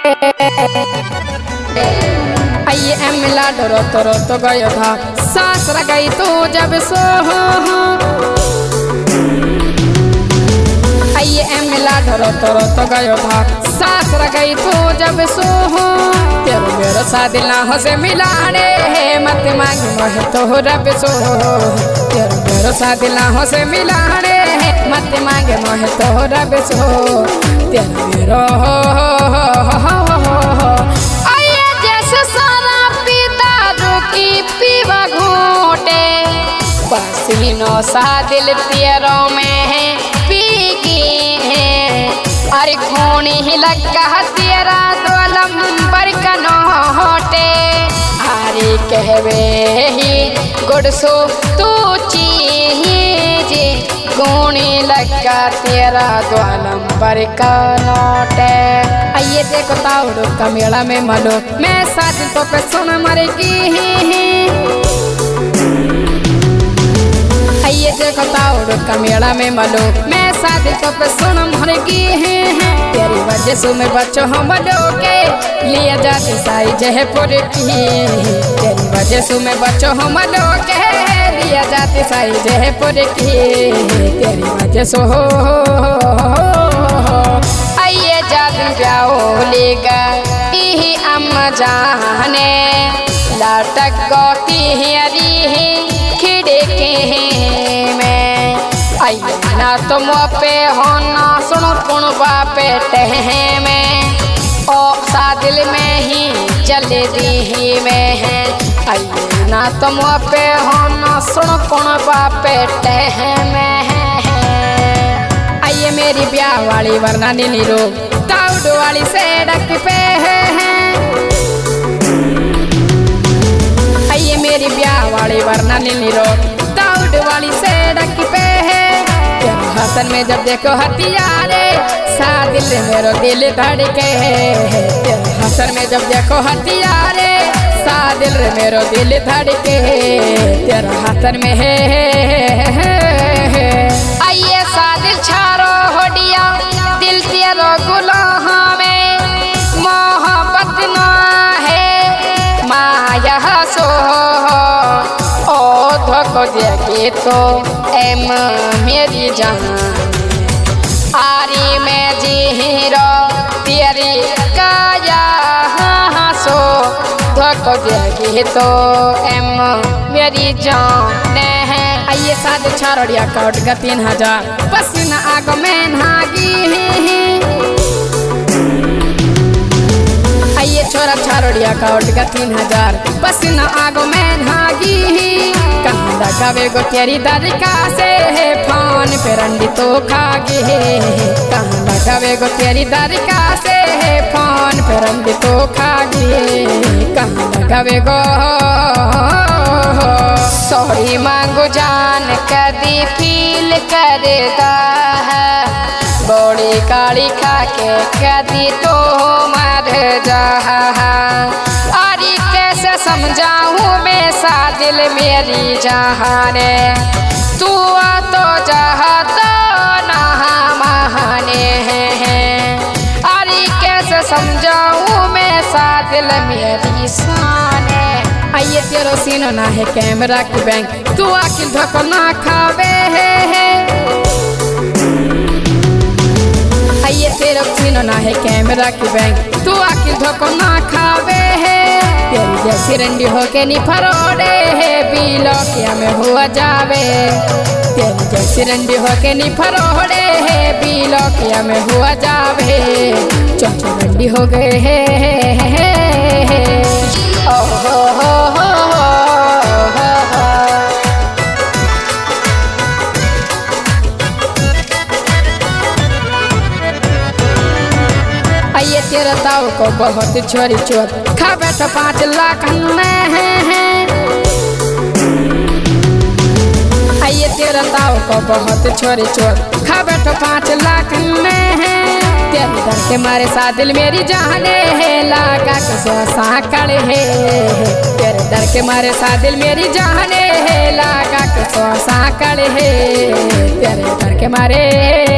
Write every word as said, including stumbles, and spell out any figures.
आइए मिला डरो तो रो तो गयो था सास गई तो जब सो आइए मिला डरो तो रो तो गयो था सास गई तो जब सो तेरो मेरो शादी ना हो से मिलाने मत मांगी मोहे तो रब सो तेरो मेरो शादी ना हो से मिलाने मत मांगे मोहे तो रब सो तेरो मेरो आइए जैसे सारा पीता रुकी पीवा घूटे पसीनो सा दिल तेरो में पीगी अरे खून ही लगा तेरा दो लंबर का नोटे अरे कहवे ही गुड़सो तू चीज खून लगा तेरा दो लंबर का नोटे आइए देखो ताउड़ो का मेला में मलो मैं साथ तो पे सुन मरेगी आइए देखो ताउड़ो का मेला में मलो मैं शादी तो पे सुन मरेगी तेरी वजह से मैं बच्चों हम लोगे लिया जाती साई जयपुर की तेरी वजह से मैं बच्चों हम लोगे लिया जाती साई जयपुर की तेरी वजह से हो आइए जाती जाओ लेगा ही अम्मा जाने लाटक गोती हरी खिड़की में आइए ना तुम पे हो ना सुनो कुण बापे टहे में ओ सादिल में ही चल दी में है आइए ना तुम पे हो ना सुनो कुण बापे टहे में है आइए मेरी ब्याह वाली वरना नीली रो ताउड वाली से डक पे है आइए मेरी ब्याह वाली वरना नीली रो ताउड वाली से डक पे है हसन में जब देखो हथियारे सा दिल मेरो दिल धड़के हसन में जब देखो हथियारे सा दिल मेरो दिल धड़के तेरा हसन में है आइए सा दिल छारो होडिया दिल तेरो गुलाम में मोहब्बत ना है माया सो ओ धोखो देगी तो एम मेरी जान आरी में जीरो तेरी काया सो धोखो देगी तो एम मेरी जान है आइए साथ छाड़िया काट का तीन हजार पसीना आग में नागी आइए छोरा छाड़िया काट का तीन हजार पसीना आग में नागी कहाँ लगावे गो तेरी दरिका से फोन पे रंडी तो खागे कहाँ लगावे गो तेरी दरिका से फोन पे रंडी तो खागे कहाँ लगावे गो सॉरी मांगो जान कदी फील करता है बड़ी काली खा के कदी तो मर जा अरे कैसे समझाऊं मैं सा दिल मेरी जहाने तू आ तो चाहता ना महाने हैं अरे कैसे समझाऊं मैं सा दिल मेरी शाने आइए तेरो सीनो ना है कैमरा की बैंक तू आखिर धोखा ना खावे है आइए तेरो सीनो ना है कैमरा की बैंक तू आखिर धोखा ना खावे है तेरी जैसी रंडी होके नी फरोड़े है बीलो क्या में हुआ जावे तेरी जैसी रंडी होके नी फरोड़े है बीलो क्या में हुआ जावे चौचो रंडी हो गए है ओ हो हो हो आइए तेरा ताऊ को बहुत छोरी चोर खा बैठो पाँच लाख में आइए तेरा ताऊ को बहुत छोरी चोर खा बैठो पाँच लाख में तेरे डर के मारे सा दिल मेरी जाने है लागा के साकड़ है तेरे डर के मारे सा दिल मेरी जाने है लागा के साकड़ है तेरे डर के मारे